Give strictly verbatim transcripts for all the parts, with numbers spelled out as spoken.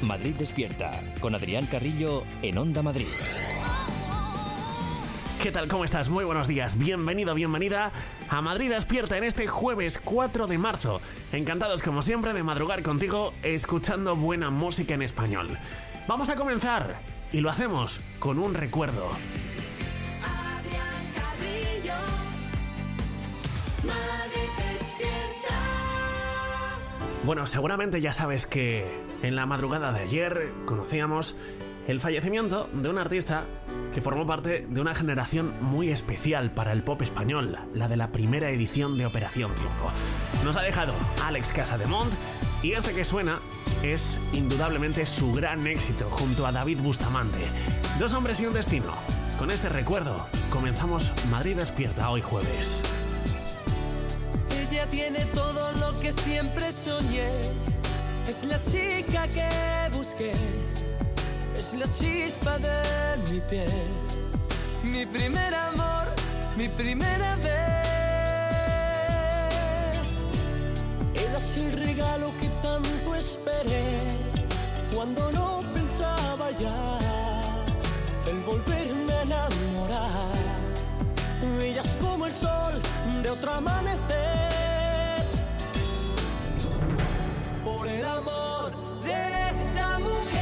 Madrid Despierta, con Adrián Carrillo en Onda Madrid. ¿Qué tal? ¿Cómo estás? Muy buenos días. Bienvenido, bienvenida a Madrid Despierta en este jueves cuatro de marzo. Encantados, como siempre, de madrugar contigo escuchando buena música en español. Vamos a comenzar y lo hacemos con un recuerdo. Adrián Carrillo, Madrid Despierta. Bueno, seguramente ya sabes que en la madrugada de ayer conocíamos el fallecimiento de un artista que formó parte de una generación muy especial para el pop español, la de la primera edición de Operación Triunfo. Nos ha dejado Àlex Casademont y este que suena es indudablemente su gran éxito junto a David Bustamante. Dos hombres y un destino. Con este recuerdo comenzamos Madrid Despierta hoy jueves. Ella tiene todo lo que siempre soñé. Es la chica que busqué. Es la chispa de mi piel, mi primer amor, mi primera vez. Ella es el regalo que tanto esperé, cuando no pensaba ya en volverme a enamorar. Ella es como el sol de otro amanecer. Por el amor de esa mujer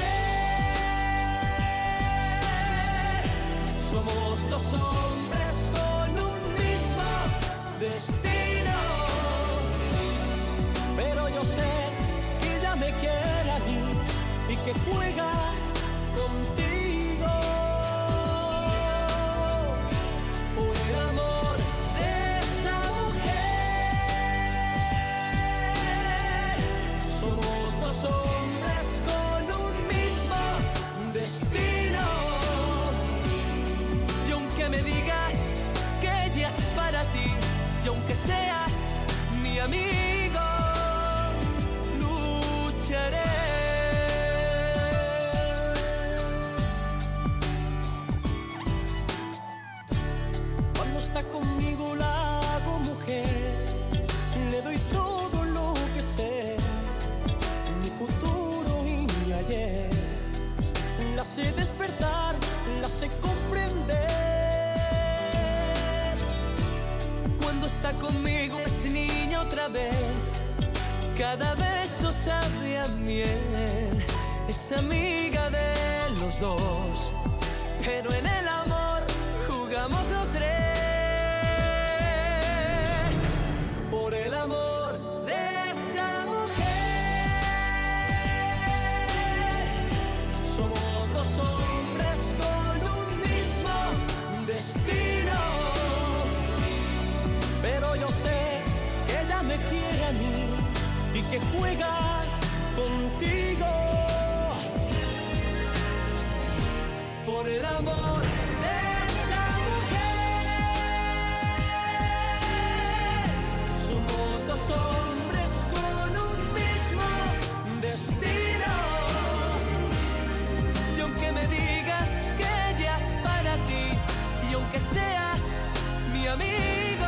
somos dos hombres con un mismo destino. Pero yo sé que ella me quiere a mí y que juega contigo. Por el amor de esa mujer somos dos hombres con un mismo destino. Que me digas que ella es para ti, y aunque seas mi amigo, lucharé. Cuando está conmigo la hago mujer, le doy todo lo que sé, mi futuro y mi ayer. La sé despertar, la sé comprender. Está conmigo, es niña otra vez. Cada beso sabe a miel. Es amiga de los dos, pero en el amor jugamos los tres. Por el amor de esa mujer somos dos hombres con un mismo destino. Pero yo sé que ella me quiere a mí y que juega contigo. Por el amor de esa mujer somos dos hombres con un mismo destino. Y aunque me digas que ella es para ti, y aunque seas mi amigo,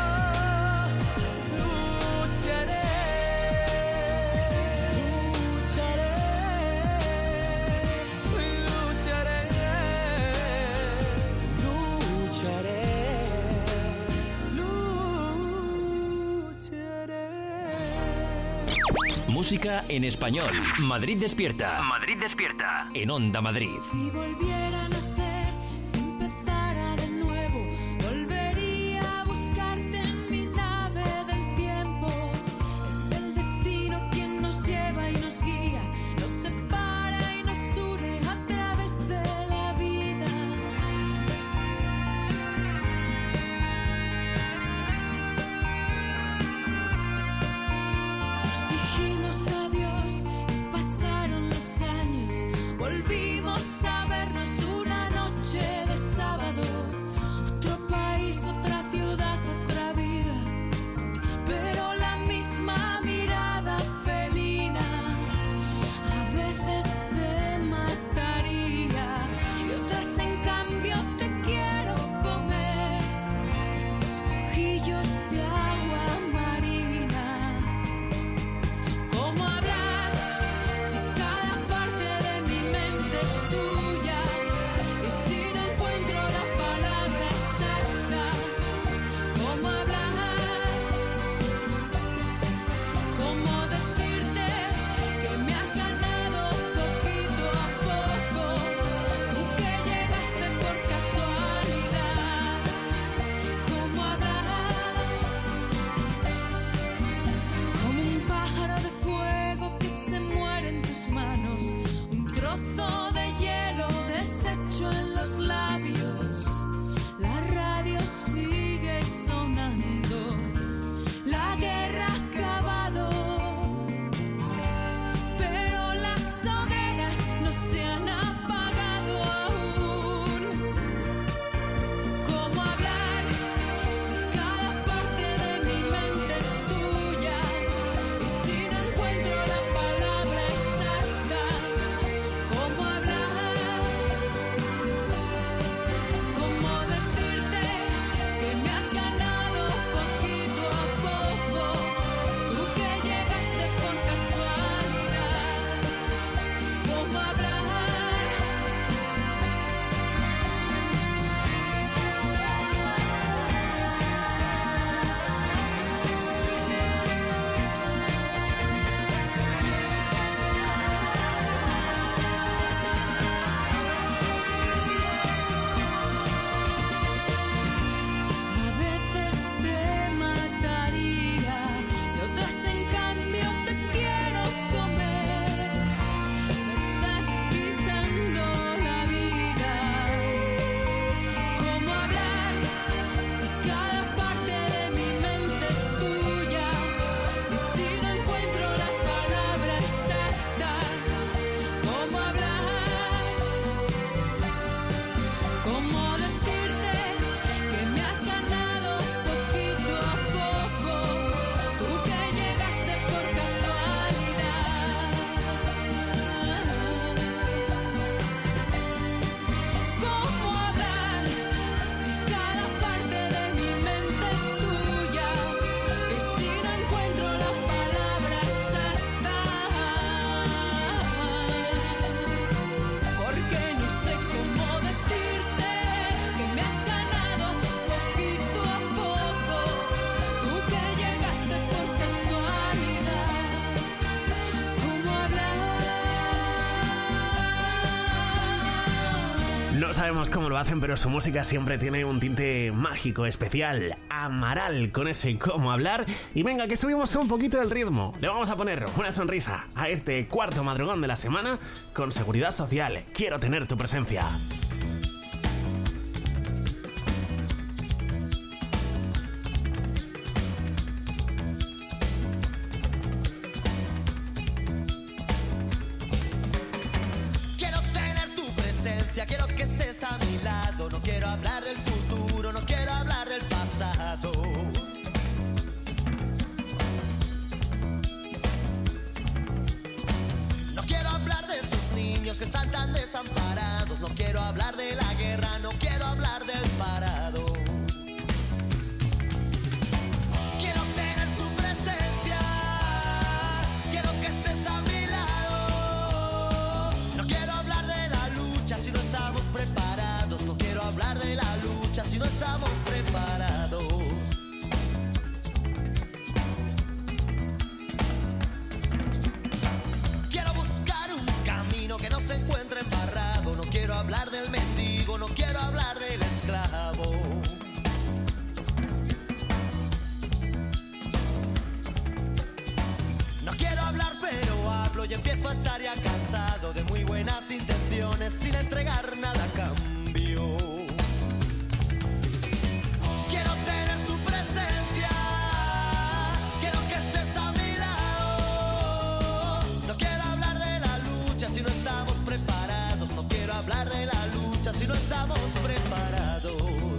Música en español. Madrid Despierta. Madrid Despierta. En Onda Madrid. Si volviera a nacer, si empezara de nuevo, volvería a buscarte en mi nave del tiempo. Es el destino quien nos lleva y nos guía, nos separa y nos une a través de la vida. Nos dijimos adiós y pasaron los años, volvimos a vernos una No sabemos cómo lo hacen, pero su música siempre tiene un tinte mágico, especial. Amaral, con ese cómo hablar. Y venga, que subimos un poquito el ritmo. Le vamos a poner una sonrisa a este cuarto madrugón de la semana con Seguridad Social. Quiero tener tu presencia. Quiero que estés a mi lado, no quiero hablar del futuro, no quiero hablar del pasado. No quiero hablar de esos niños que están tan desamparados, no quiero hablar de la guerra, no quiero hablar del parado. Quiero tener tu presencia, quiero que estés a mi lado. No quiero hablar de la lucha si no estamos preparados, no quiero hablar de la lucha si no estamos preparados. Quiero buscar un camino que no se encuentre embarrado, no quiero hablar del mendigo, no quiero hablar del esclavo. No quiero hablar pero hablo y empiezo a estar ya cansado de muy buenas intenciones sin entregar nada a cambio. Quiero tener tu presencia, quiero que estés a mi lado. No quiero hablar de la lucha si no estamos preparados, no quiero hablar de la lucha si no estamos preparados.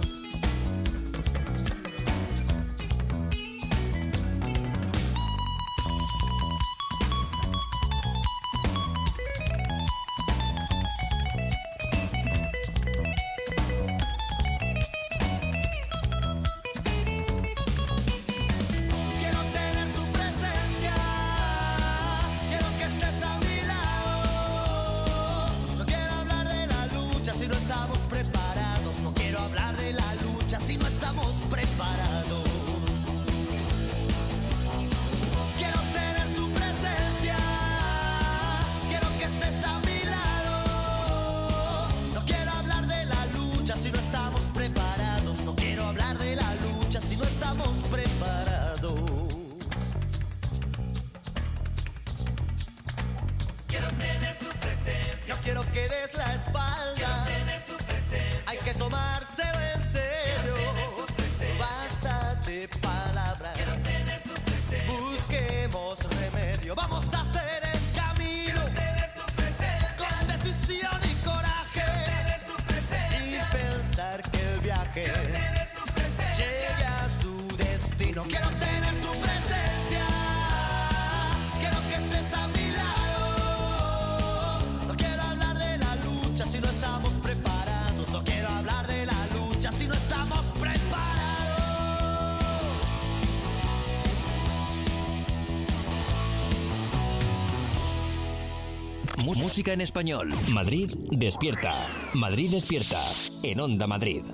Música en español. Madrid despierta. Madrid despierta. En Onda Madrid.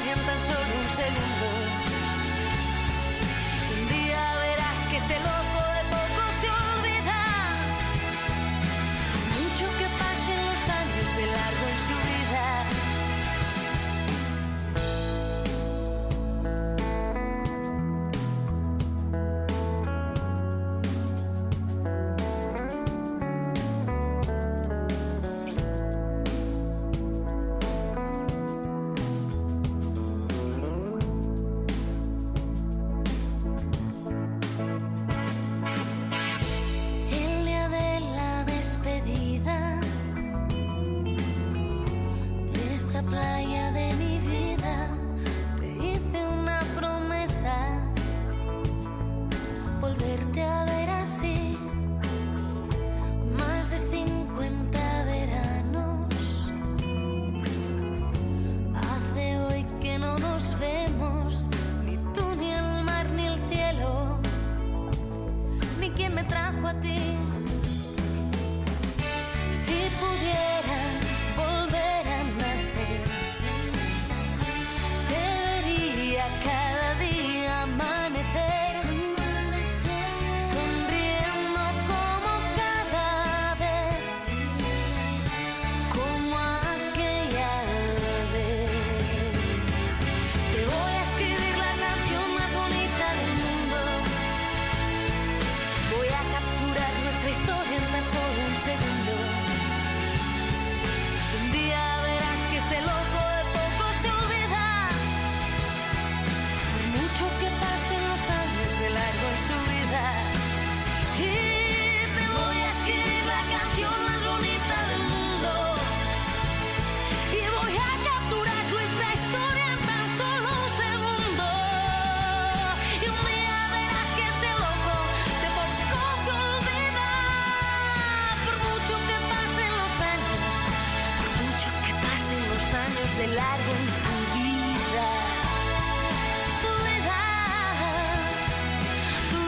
Un día verás que este loco a ti. Si pudiera volver a nacer, te vería cada día amanecer, sonriendo como cada vez, como aquella vez. Te voy a escribir la canción más bonita del mundo. Voy a capturar nuestra historia en tan solo un segundo. Un día verás que este loco de poco se olvida, por mucho que pasen los años de largo en su vida. Y te voy a escribir la canción más bonita del mundo, y voy a capturar nuestra historia en tan solo un segundo. Y un día verás que este loco de poco se olvida, por mucho que pasen los años, por mucho que pasen los años de largo en tu vida. Tu vida, tu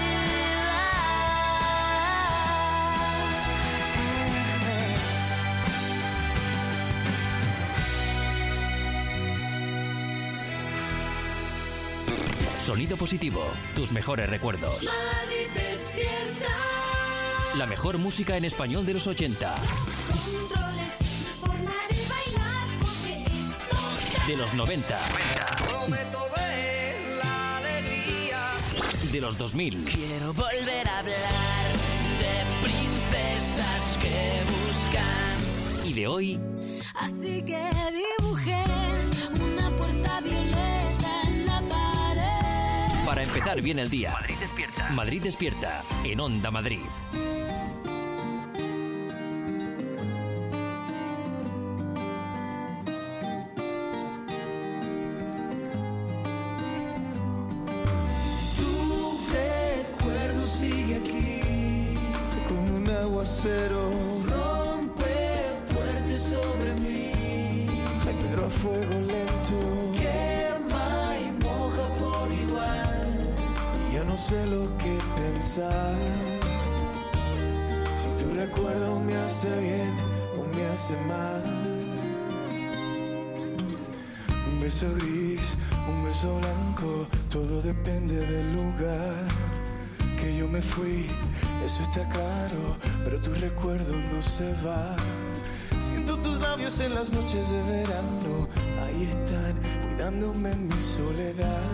vida. Sonido Positivo, tus mejores recuerdos. Madrid despierta. La mejor música en español de los ochenta, Controles, forma de bailar, porque esto de los noventa, Prometo ver la alegría. de los dos mil Quiero volver a hablar de princesas que buscan. y de hoy. Así que dibujé una puerta violeta en la pared. Para empezar bien el día. Madrid despierta. Madrid despierta en Onda Madrid. Tu recuerdo sigue aquí, como un aguacero. Rompe fuerte sobre mí, ay, pero a fuego lento. Quema y moja por igual. Ya no sé lo que pensar. Si tu recuerdo me hace bien o me hace mal. Un beso gris, un beso blanco, todo depende del lugar. Que yo me fui, eso está claro, pero tu recuerdo no se va. Siento tus labios en las noches de verano, ahí están, cuidándome en mi soledad.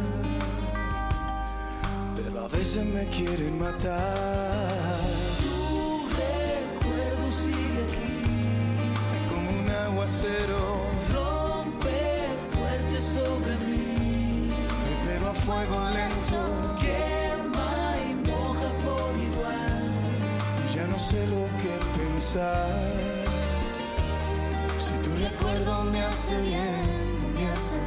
Pero a veces me quieren matar. Tu recuerdo sigue aquí, como un aguacero. Rompe fuerte sobre mí, pero a fuego lento. Quema y moja por igual. Y ya no sé lo que pensar. Si tu recuerdo me hace bien o me hace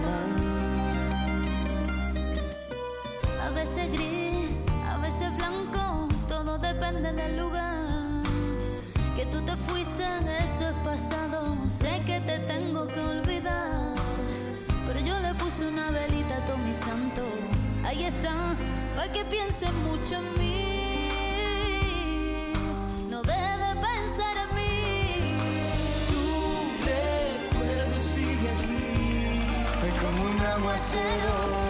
mal. A veces gris, a veces blanco, todo depende del lugar. Que tú te fuiste, eso es pasado, sé que te tengo que olvidar. Pero yo le puse una velita a todo mi santo, ahí está, para que piensen mucho en mí. No debe pensar en mí. Tu recuerdo sigue aquí, es como un aguacero.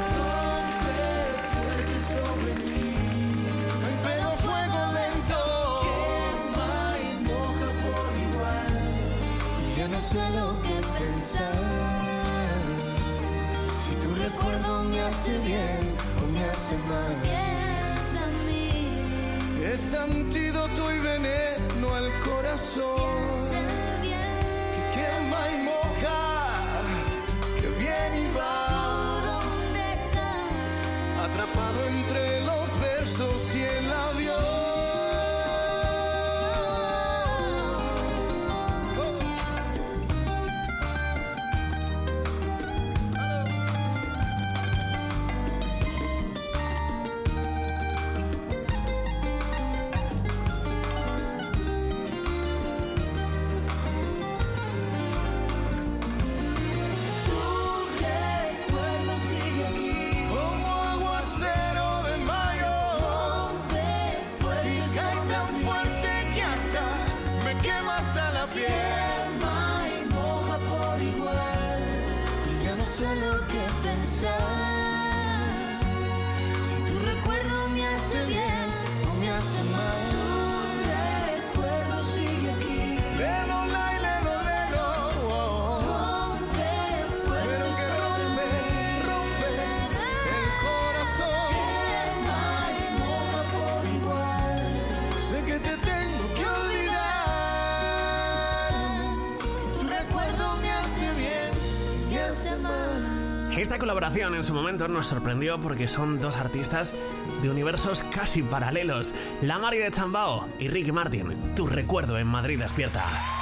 Sobre mí, pero a fuego lento. Quema y moja por igual. Y ya no sé lo que pensar. Si tu recuerdo me hace bien o me hace mal. Piensa en mí. Es antídoto y veneno al corazón. Piensa bien. Que quema y moja, que viene y va. ¿Tú dónde estás? Atrapado entre los versos y el avión. quiero que pensar. Si tu recuerdo me hace bien o me hace mal, tu recuerdo sigue aquí. Lelo, lai, lelo, lelo, oh. Rompe fuerte, Pero que rompe, rompe el corazón. que no hay nada por igual. Sé que te tengo que olvidar. Si tu recuerdo me hace bien, me hace mal. Esta colaboración en su momento nos sorprendió porque son dos artistas de universos casi paralelos. La Mari de Chambao y Ricky Martin. Tu recuerdo en Madrid Despierta.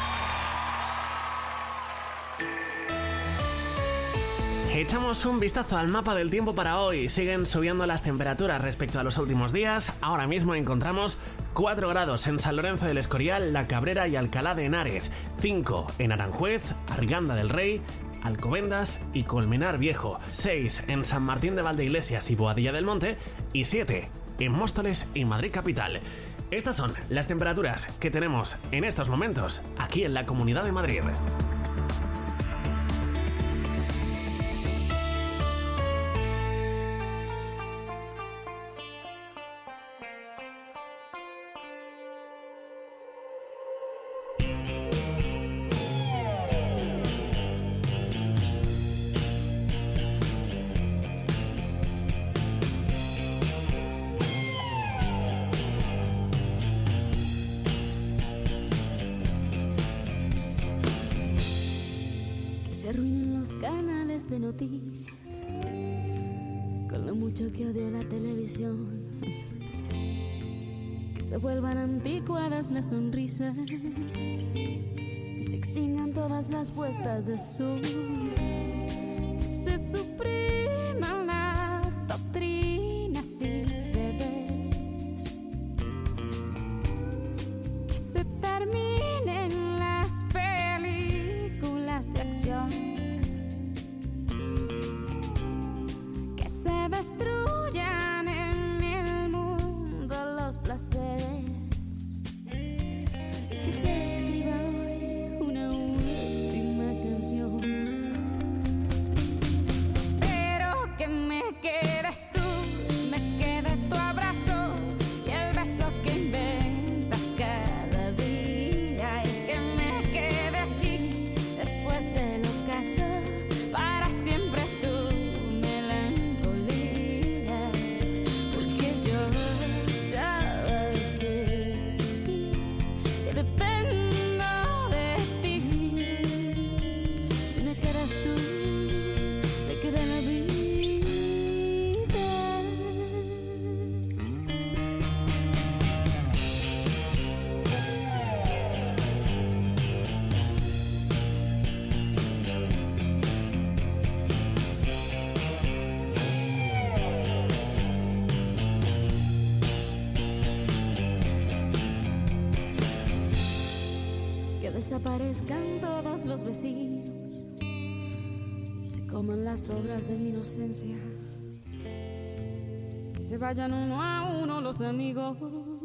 Echamos un vistazo al mapa del tiempo para hoy. Siguen subiendo las temperaturas respecto a los últimos días. Ahora mismo encontramos cuatro grados en San Lorenzo del Escorial, La Cabrera y Alcalá de Henares, cinco en Aranjuez, Arganda del Rey, Alcobendas y Colmenar Viejo, seis en San Martín de Valdeiglesias y Boadilla del Monte y siete en Móstoles y Madrid Capital. Estas son las temperaturas que tenemos en estos momentos aquí en la Comunidad de Madrid. Se arruinen los canales de noticias con lo mucho que odio la televisión. Que se vuelvan anticuadas las sonrisas y se extingan todas las puestas de sol. Que se supriman las doctrinas y deberes. Que se terminen las películas de acción. Que se destruyan en el mundo los placeres. Y que se escriba hoy una última canción. Pero que me quedes tú, me quede tu abrazo y el beso que inventas cada día. Y que me quede aquí después del ocaso para siempre tu melancolía. Porque yo ya sé, sí, que dependo de ti. Si me quedas tú, me queda la vida. Que desaparezcan todos los vecinos y se coman las obras de mi inocencia. Que se vayan uno a uno los amigos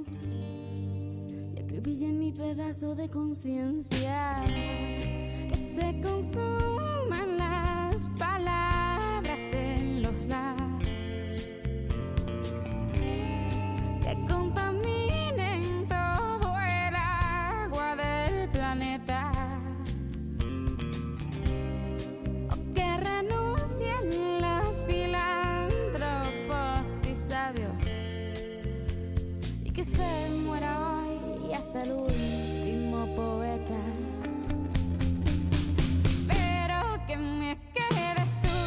y acribillen mi pedazo de conciencia. Que se consuman las palabras en los labios. Que contaminen todo el agua del planeta. O que renuncien los filántropos y sabios. Y que se muera hoy hasta el último poeta. Pero que me quedes tú,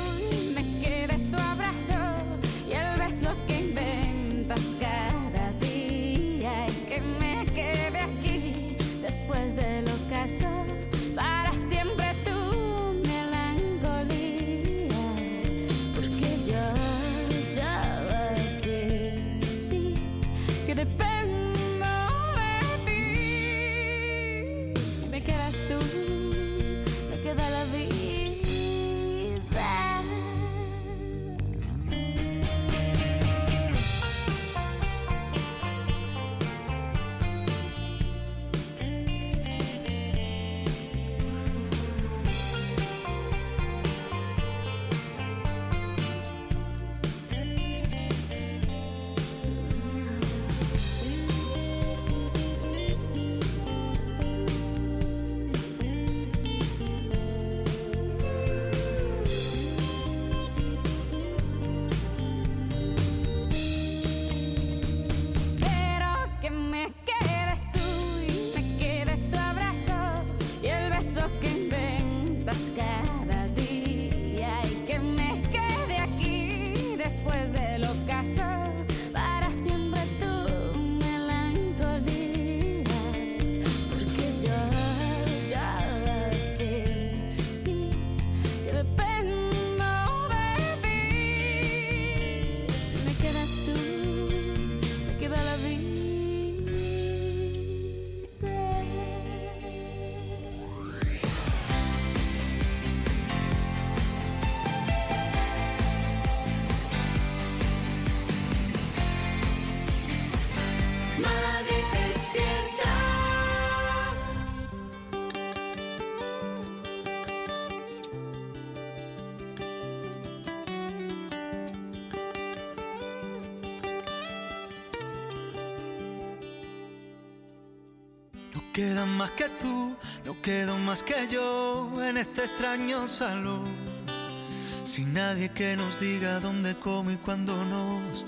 quedan más que tú, no quedo más que yo en este extraño salón. Sin nadie que nos diga dónde, cómo y cuándo nos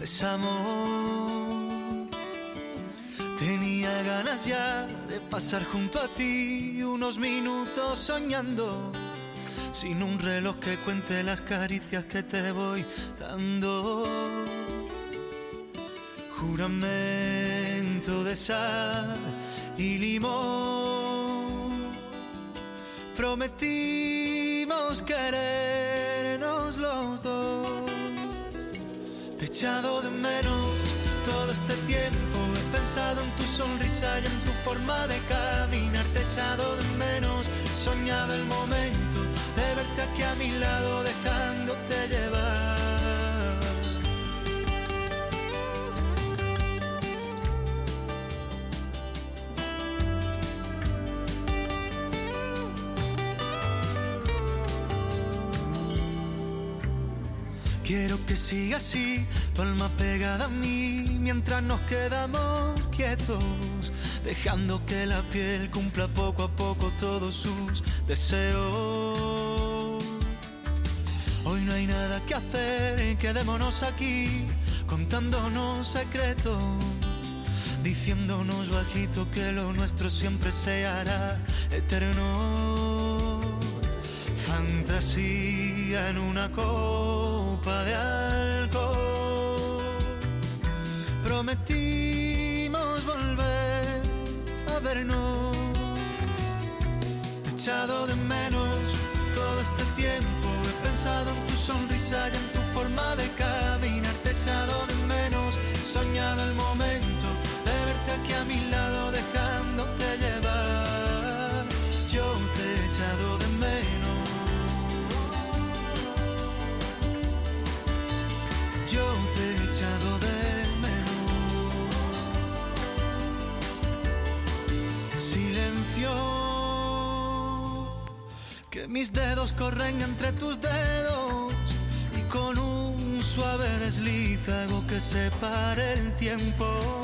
besamos. Tenía ganas ya de pasar junto a ti unos minutos soñando, sin un reloj que cuente las caricias que te voy dando. Juramento de sal y limón, prometimos querernos los dos. Te he echado de menos todo este tiempo, he pensado en tu sonrisa y en tu forma de caminar. Te he echado de menos, he soñado el momento de verte aquí a mi lado, dejándote llevar. Quiero que siga así, tu alma pegada a mí, mientras nos quedamos quietos, dejando que la piel cumpla poco a poco todos sus deseos. Hoy no hay nada que hacer, quedémonos aquí, contándonos secretos, diciéndonos bajito que lo nuestro siempre se hará eterno. Fantasía en una copa de alcohol, prometimos volver a vernos. Te he echado de menos todo este tiempo, he pensado en tu sonrisa y en tu forma de caminar. Te he echado de menos, he soñado el momento de verte aquí a mi lado, dejándote llevar. Yo te he echado de menos, yo te he echado de menos. Silencio, que mis dedos corren entre tus dedos y con un suave desliz hago que se pare el tiempo.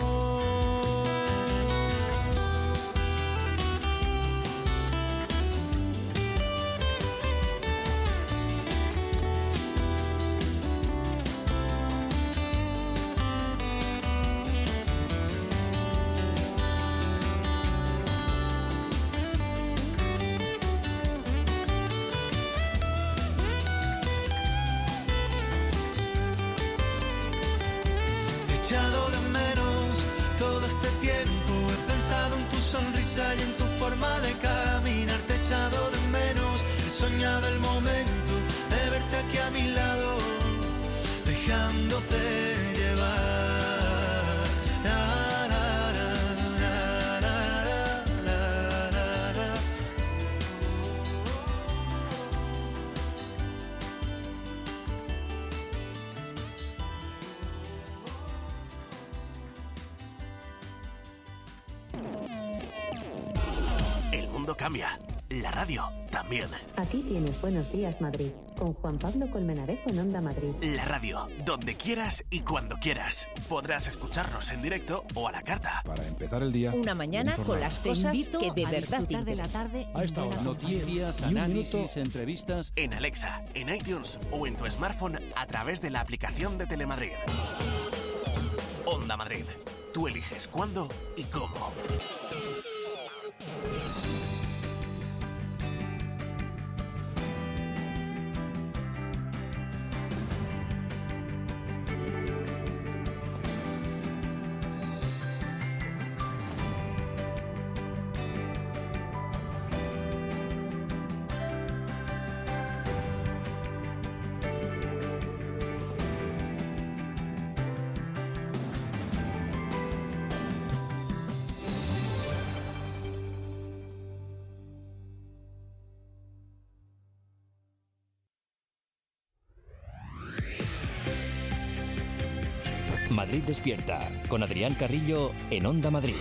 Y en tu forma de caminar te he echado de menos, he soñado el momento de verte aquí a mi lado, dejándote llevar. La, la, la, la, la, la, la, la. El mundo cambia, la radio también. Aquí tienes Buenos Días Madrid, con Juan Pablo Colmenarejo en Onda Madrid. La radio, donde quieras y cuando quieras. Podrás escucharnos en directo o a la carta. Para empezar el día. Una mañana con las cosas que de verdad te de la tarde A esta hora. Noticias, análisis, entrevistas. En Alexa, en iTunes o en tu smartphone a través de la aplicación de Telemadrid. Onda Madrid. Tú eliges cuándo y cómo. Madrid Despierta, con Adrián Carrillo en Onda Madrid.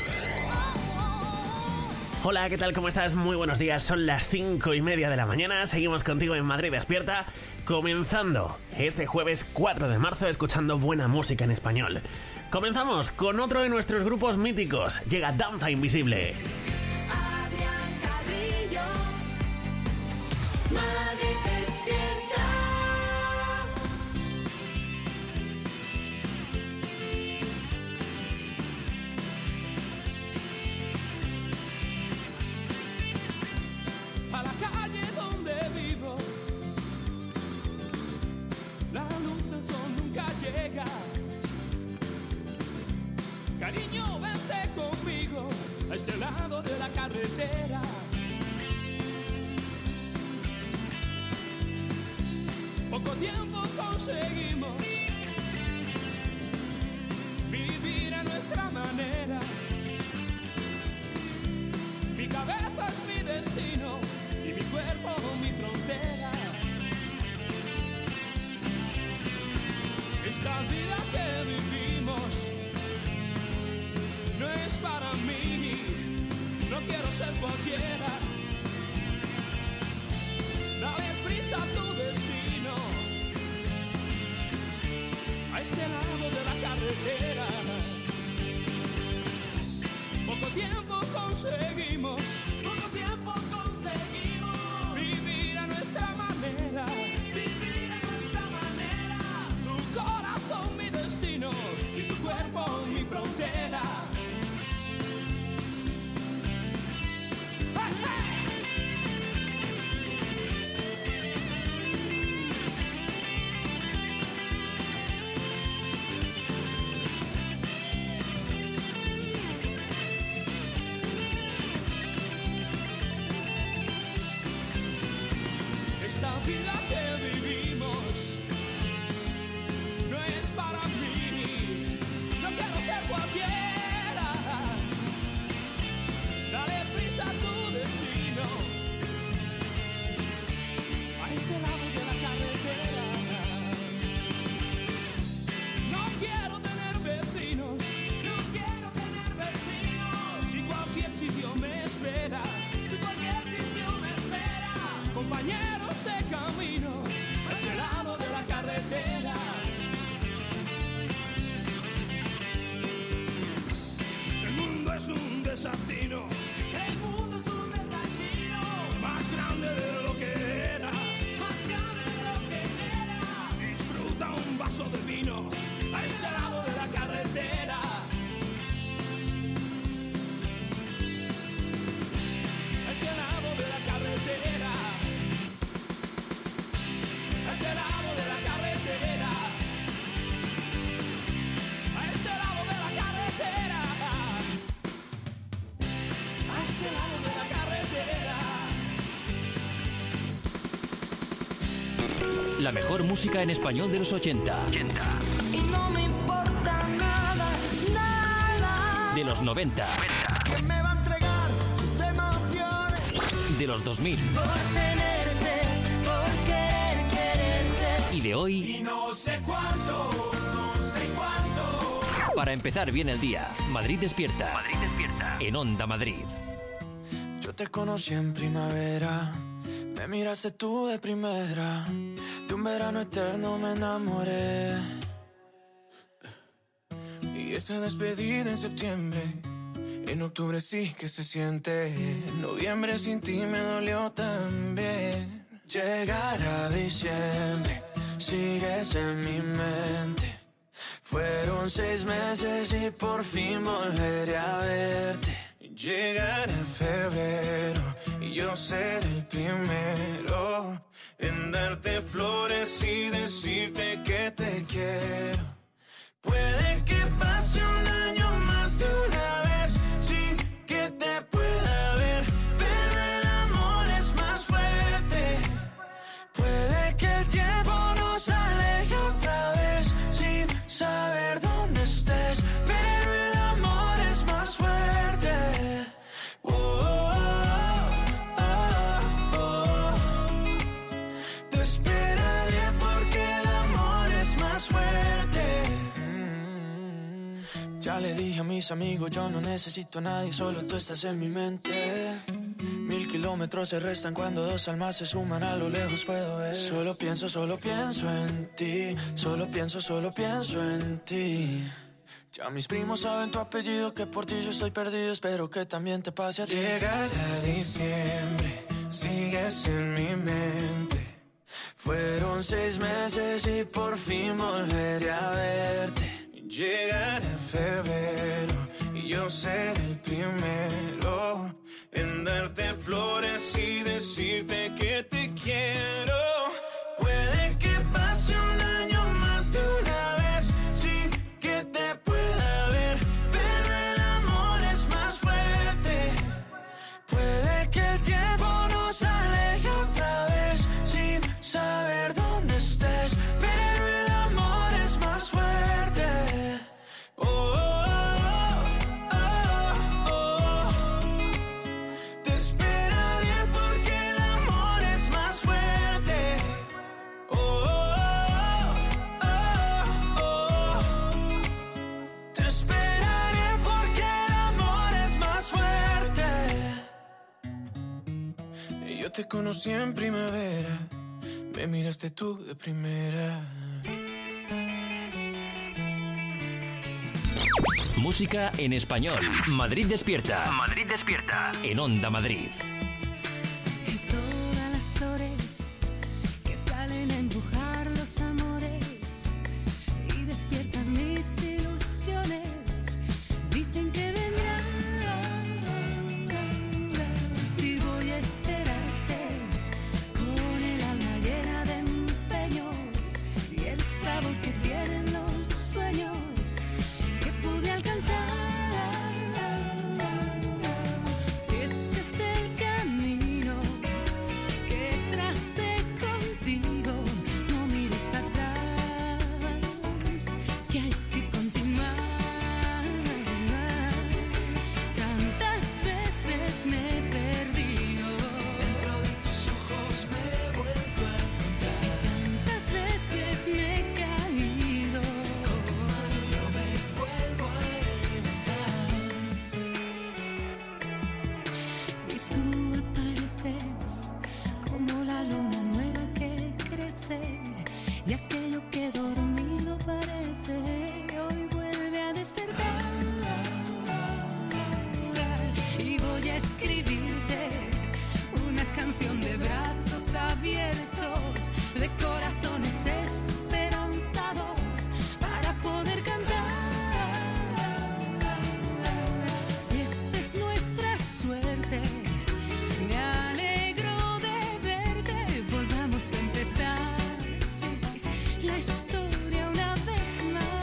Hola, ¿qué tal? ¿Cómo estás? Muy buenos días, son las cinco y media de la mañana, seguimos contigo en Madrid Despierta, comenzando este jueves cuatro de marzo escuchando buena música en español. Comenzamos con otro de nuestros grupos míticos, llega Danza Invisible. carretera. Poco tiempo conseguimos vivir a nuestra manera. Mi cabeza es mi destino y mi cuerpo mi frontera. Esta vida que vivimos no es para mí, no quiero ser cualquiera. Dale prisa a tu destino, a este lado de la carretera. Poco tiempo conseguimos, poco tiempo conseguimos vivir a nuestra manera, vivir a nuestra manera. Tu corazón mi destino y tu cuerpo mi frontera. ¡Hey, hey! Esta vida que vivimos no es para mí, no quiero ser cualquiera. Dale prisa a tu destino, a este lado de la carretera. No quiero tener vecinos, no quiero tener vecinos. Si cualquier sitio me espera, si cualquier sitio me espera. Compañeros de camino, a este lado de la carretera. El mundo es un desatino, el mundo es un desatino, más grande de lo que era, más grande de lo que era. Disfruta un vaso de vino, a este lado de la carretera. A este lado de la carretera. A este lado de la carretera, a este lado de la carretera, a este lado de la carretera. La mejor música en español de los ochenta. ochenta. Y no me importa nada, nada. De los noventa. ¿Quién me va a entregar sus emociones? De los dos mil. Por tenerte, por querer quererte. Y de hoy. Y no sé cuánto, no sé cuánto. Para empezar bien el día, Madrid despierta. Madrid despierta. En Onda Madrid. Yo te conocí en primavera, me miraste tú de primera, de un verano eterno me enamoré. Y esa despedida en septiembre, en octubre sí que se siente, en noviembre sin ti me dolió también. Llegar a diciembre, sigues en mi mente. Fueron seis meses y por fin volveré a verte. Llegar a febrero y yo ser el primero en darte flores y decirte que te quiero. Puede que pase un año más de una vez sin que te pueda ver, pero el amor es más fuerte. Puede que el tiempo nos aleje otra vez sin saber dónde estés, pero el amor es más fuerte. Oh, oh, oh, oh. Te esperaré porque el amor es más fuerte. Mm. Ya le dije a mis amigos, yo no necesito a nadie, solo tú estás en mi mente. Mil kilómetros se restan cuando dos almas se suman, a lo lejos puedo ver. Solo pienso, solo pienso en ti, solo pienso, solo pienso en ti. Ya mis primos saben tu apellido, que por ti yo estoy perdido, espero que también te pase a ti. Llegará diciembre, sigues en mi mente. Fueron seis meses y por fin volveré a verte. Llegará febrero y yo seré el primero en darte flores y decirte que te quiero. Puede que pase un año más de una vez sin que te pueda ver, pero el amor es más fuerte. Puede te conocí en primavera, me miraste tú de primera. Música en español. Madrid despierta. Madrid despierta. En Onda Madrid. Y todas las flores que salen a embrujar los amores y despiertan mis ilusiones, dicen que vendrán. Si voy a esperarte con el alma llena de empeños y el sabor que tienen los sueños que pude alcanzar. Si ese es el camino que tracé contigo, no mires atrás, que hay que continuar. Tantas veces me he perdido, Dentro de tus ojos me he vuelto a encontrar. tantas veces me he caído. Yo me vuelvo a levantar. Y tú apareces como la luna nueva que crece, y aquello que dormido parece hoy vuelve a despertar. Y voy a escribirte una canción de brazos abiertos, de corazones esperanzados, para poder cantar. Si esta es nuestra suerte, me alegro de verte. Volvamos a empezar, sí, la historia una vez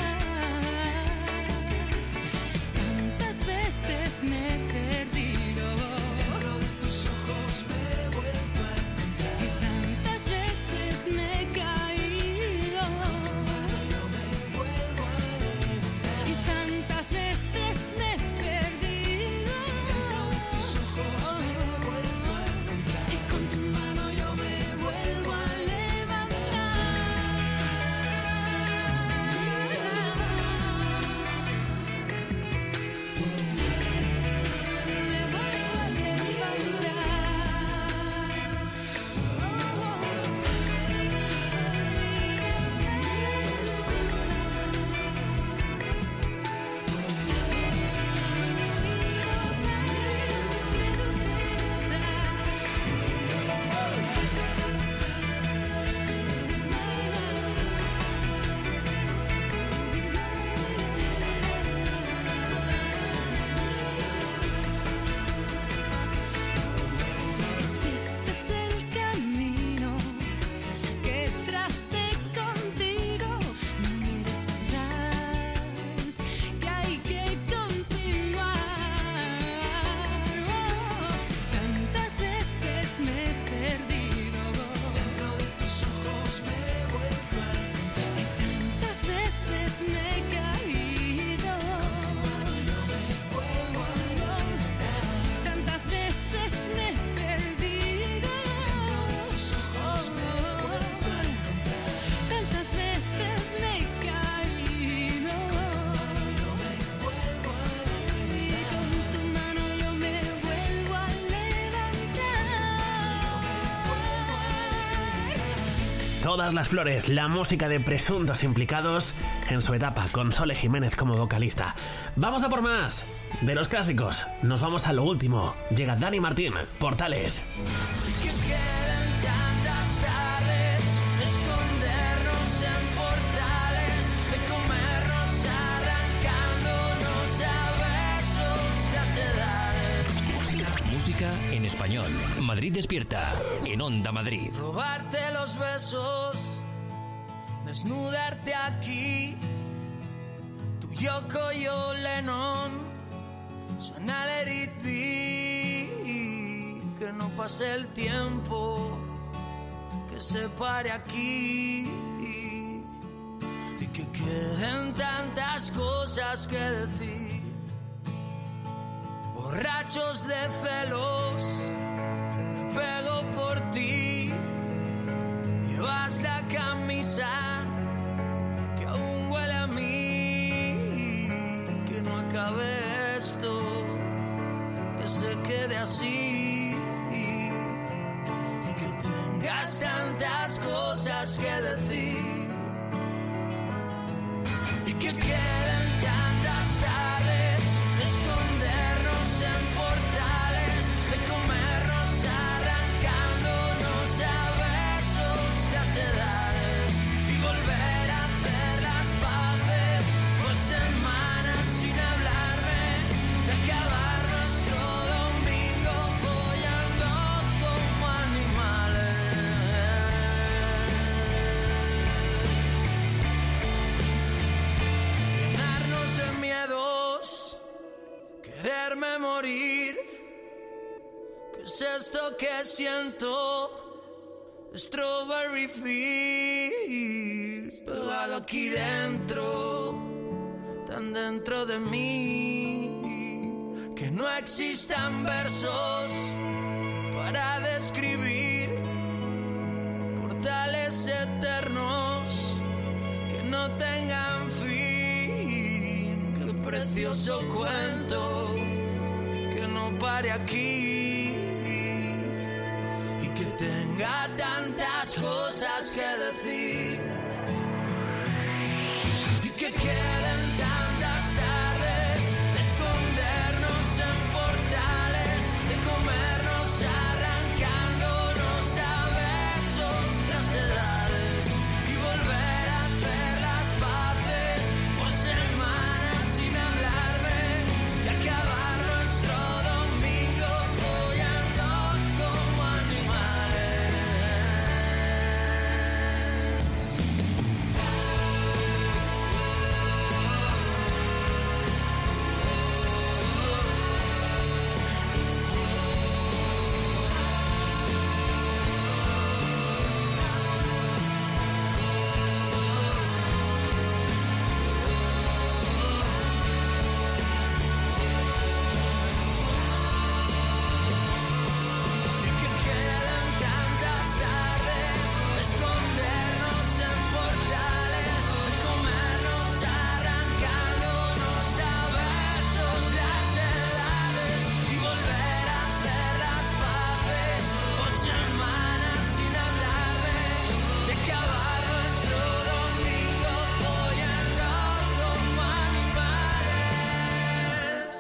más. Tantas veces me he perdido, Dentro de tus ojos me he vuelto a encontrar. y tantas veces me he caído, Yo me vuelvo a levantar. y tantas veces me he perdido. Tus ojos me he vuelto a encontrar. Y con tu mano yo me vuelvo a levantar. Me vuelvo a Y si este es el camino que tracé contigo, no mires atrás, que hay que continuar. Oh, tantas veces me he perdido, Dentro de tus ojos me he vuelto a encontrar. y tantas veces me he caído. Tantas veces me he perdido. Tantas veces me he caído. Y con tu mano yo me vuelvo a levantar. Todas las flores, la música de presuntos implicados en su etapa con Sole Jiménez como vocalista. Vamos a por más de los clásicos. Nos vamos a lo último. Llega Dani Martín, Portales. Que queden tantas tardes de escondernos en portales, de comernos arrancándonos a besos las edades. Música en español. Madrid despierta. En Onda Madrid. Robarte los besos, desnudarte aquí. Tu Yoko, yo Lennon, suena Let It Be. Que no pase el tiempo, que se pare aquí. Y que queden tantas cosas que decir. Borrachos de celos, me pego por ti. Llevas la camisa que aún huele a mí. Que no acabe esto, que se quede así. tantas cosas que decir y que queden tantas tardes de escondernos en portales, de comernos arrancándonos a besos las edades y volver a hacer las paces por semanas sin hablarme, de acabar nuestro domingo follando como animales, llenarnos de miedos, quererme morir. ¿Qué es esto que siento? Strawberry Fields, pegado aquí dentro, tan dentro de mí, que no existan versos para describir portales eternos que no tengan fin. Qué precioso cuento que no pare aquí y que tenga tantas cosas que decir y que queden tantas tardes de escondernos en portales, de comernos arrancándonos a besos las edades y volver a hacer las paces por semanas sin hablarme, y acabar nuestro domingo follando como animales. Y que queden tantas tardes de escondernos en portales, de comernos arrancándonos a besos las edades y volver a hacer las paces por semanas sin hablarme, de acabar nuestro domingo follando como animales.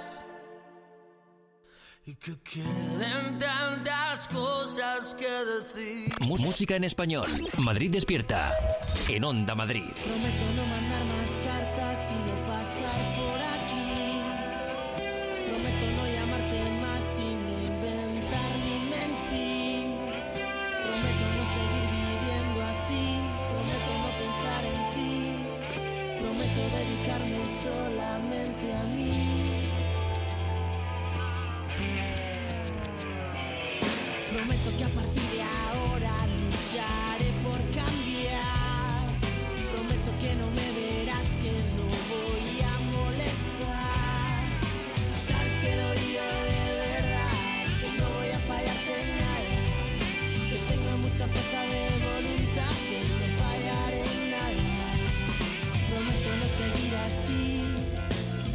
Y que queden tantas cosas que decir. Mu- Música en español. Madrid Despierta. En Onda Madrid. Prometo no mandar más cartas y no pasar por aquí. Prometo no llamarte más y no inventar ni mentir. Prometo no seguir viviendo así. Prometo no pensar en ti. Prometo dedicarme solamente a mí. Prometo que a partir de ahora lucharé por cambiar. Prometo que no me verás, que no voy a molestar. Sabes que lo digo de verdad, que no voy a fallarte en nada, que tengo mucha fuerza de voluntad, que no fallaré en nada. Prometo no seguir así,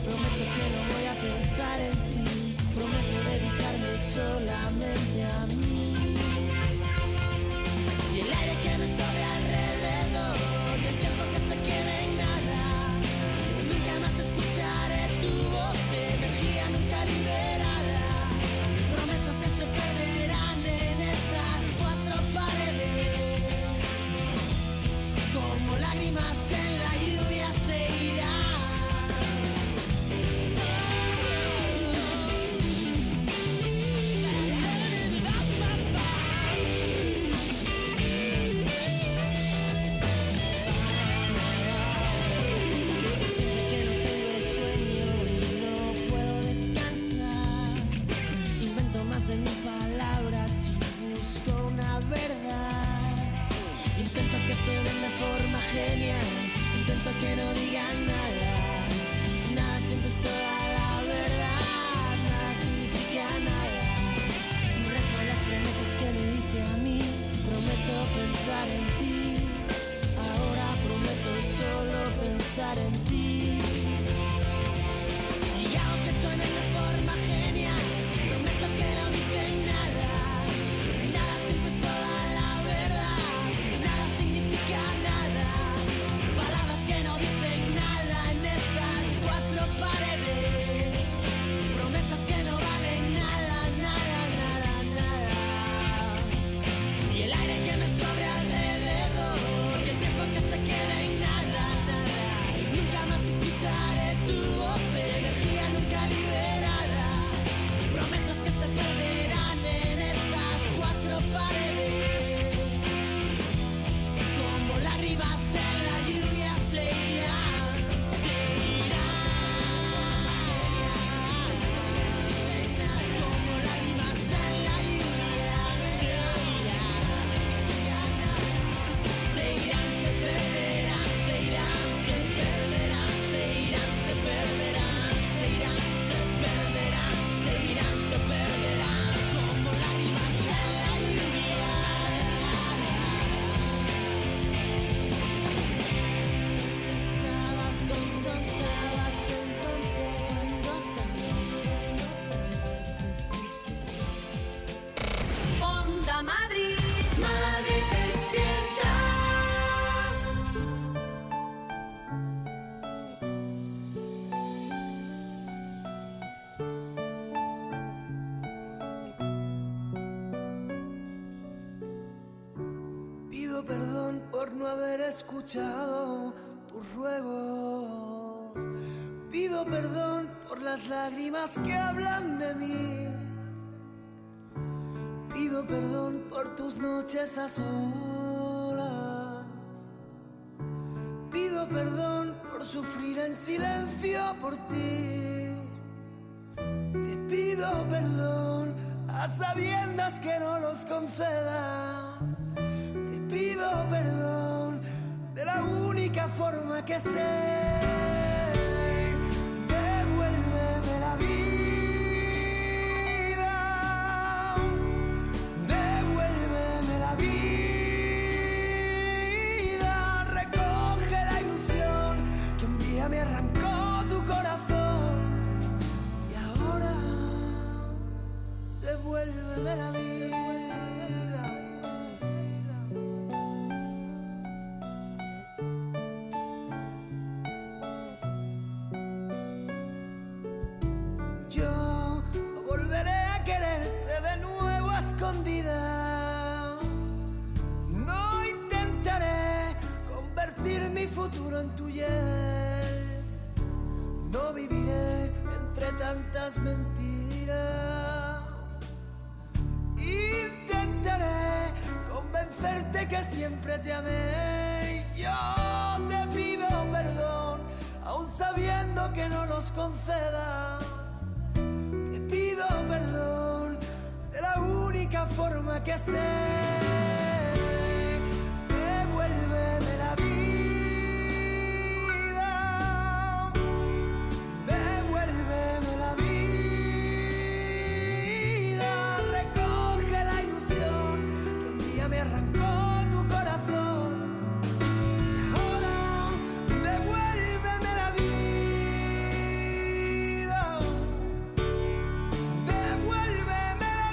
Pido perdón por no haber escuchado tus ruegos. Pido perdón por las lágrimas que hablan de mí. Pido perdón por tus noches a solas. Pido perdón por sufrir en silencio por ti. Te pido perdón a sabiendas que no los concedas. Te pido perdón de la única forma que sé. Devuélveme la vida. Devuélveme la vida. Recoge la ilusión que un día me arrancó tu corazón. Y ahora devuélveme la vida. Yo volveré a quererte de nuevo a escondidas. No intentaré convertir mi futuro en tu hiel. No viviré entre tantas mentiras. Intentaré convencerte que siempre te amé. Yo te pido perdón, aun sabiendo que no nos concedas. Te pido perdón de la única forma que sé. Devuélveme la vida. Devuélveme la vida. Recoge la ilusión que un día me arrancó tu corazón. Y ahora devuélveme la vida. Devuélveme la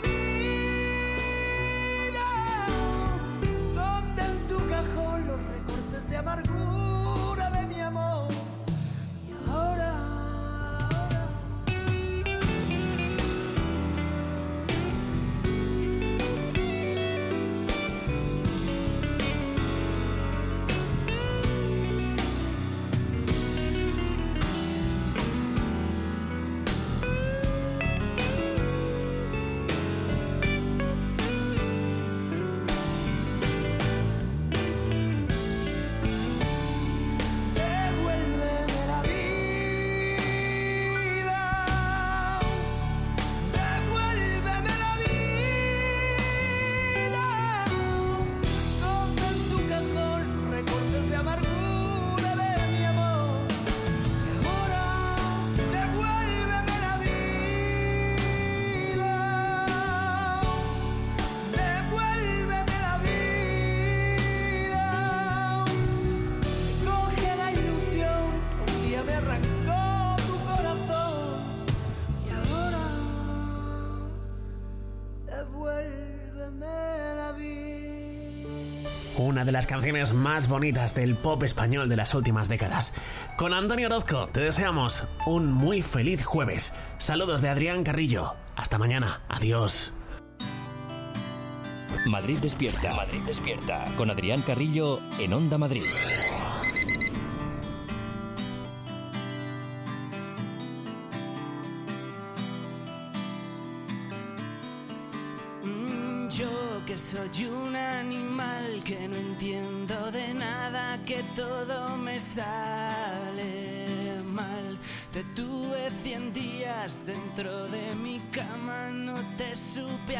vida. Esconde en tu cajón los recortes de amargura de mi amor. Y ahora devuélveme la vida. Devuélveme la vida. Esconde en tu cajón recortes de amargura de mi amor. Y ahora devuélveme la vida. Devuélveme la vida. Coge la ilusión que un día me arrancó tu corazón. Y ahora devuélveme la vida. Una de las canciones más bonitas del pop español de las últimas décadas. Con Antonio Orozco te deseamos un muy feliz jueves. Saludos de Adrián Carrillo. Hasta mañana. Adiós. Madrid despierta. Madrid despierta. Con Adrián Carrillo en Onda Madrid. Mm, Yo que soy un animal que no entiendo de nada, que todo me sale mal. Te tuve cien días dentro de mi cama, no te supe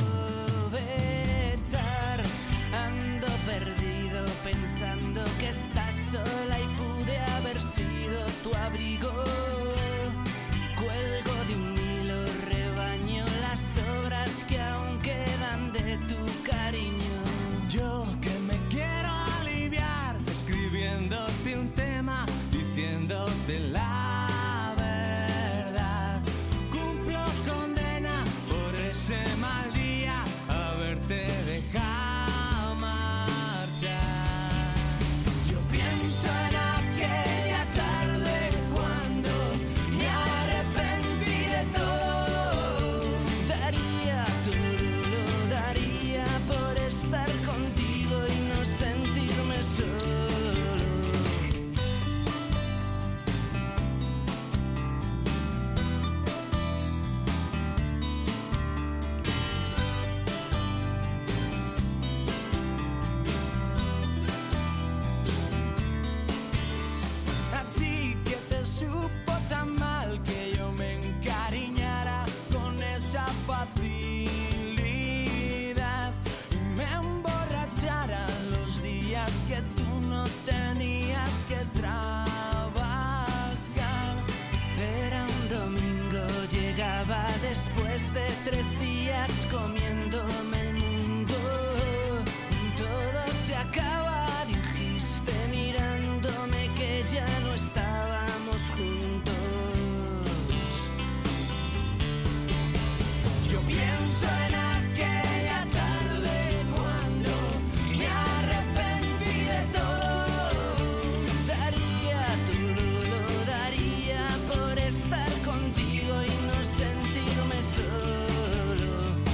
aprovechar. Ando perdido pensando que estás sola y pude haber sido tu abrigo. Cuelgo de un hilo, rebaño las sobras que aún quedan de tu cariño. Yo que me quiero aliviar, escribiéndote un tema, diciéndote la verdad. Cumplo condena por ese mal día, haberte dejado marchar. Yo pienso en aquella tarde cuando me arrepentí de todo. Daría todo, lo daría por estar contigo y no después de tres días comiéndome el mundo, todo se acaba, dijiste mirándome que ya no estábamos juntos. Yo pienso en aquella tarde cuando me arrepentí de todo. Daría todo, lo daría por estar contigo y no sentirme solo.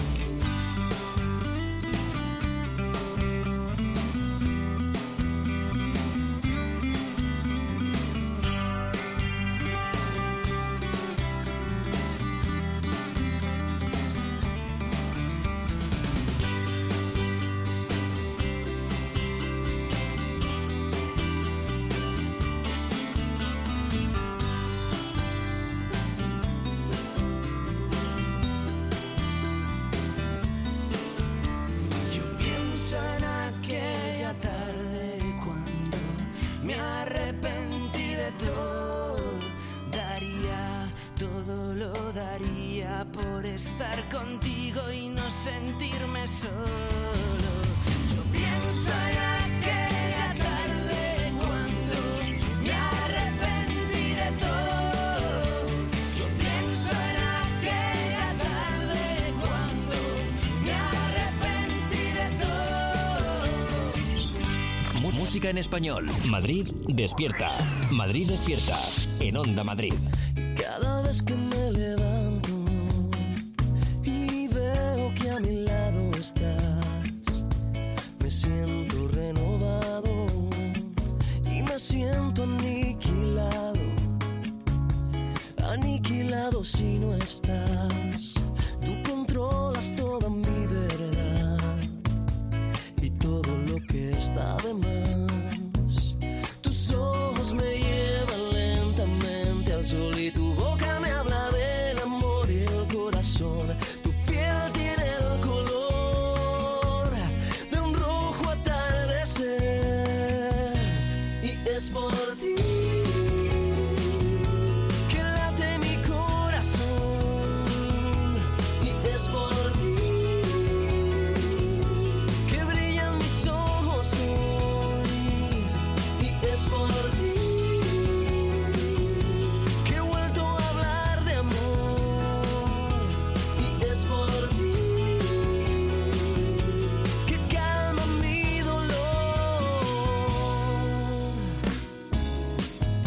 Yo pienso en aquella tarde cuando me arrepentí de todo. Daría, todo lo daría por estar contigo y no sentirme solo. Yo pienso en aquella tarde cuando me arrepentí de todo. Yo pienso en aquella tarde cuando me arrepentí de todo. Mu- Música en español. Madrid despierta. Madrid despierta. En Onda Madrid. Cada vez que me levanto y veo que a mi lado estás, me siento renovado y me siento aniquilado, aniquilado si no estás. Tú controlas toda mi verdad y todo lo que está de más. Tus ojos me llevan lentamente al sol y tu boca me habla del amor y el corazón. Tu piel tiene el color de un rojo atardecer y es por ti que late mi corazón y es por ti que brillan mis ojos hoy y es por ti que he vuelto a hablar de amor y es por ti que calma mi dolor.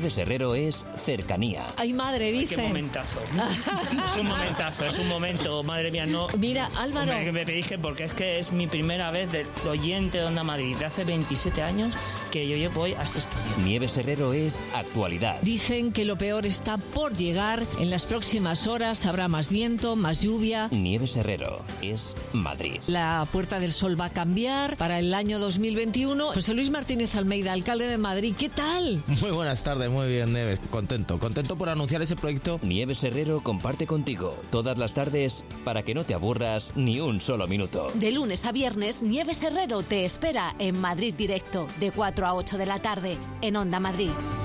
Nieves Herrero es cercanía. Ay, madre, dice. Qué momentazo. Es un momentazo, es un momento, madre mía, no. Mira, Álvaro. Me, me dije porque es que es mi primera vez de oyente de Onda Madrid. De hace veintisiete años que yo voy a este estudio. Nieves Herrero es actualidad. Dicen que lo peor está por llegar. En las próximas horas habrá más viento, más lluvia. Nieves Herrero es Madrid. La Puerta del Sol va a cambiar para el año dos mil veintiuno. José Luis Martínez Almeida, alcalde de Madrid, ¿qué tal? Muy buenas tardes, muy bien, Nieves. Contento, contento por anunciar ese proyecto. Nieves Herrero comparte contigo todas las tardes para que no te aburras ni un solo minuto. De lunes a viernes, Nieves Herrero te espera en Madrid Directo, de cuatro a ocho de la tarde, en Onda Madrid.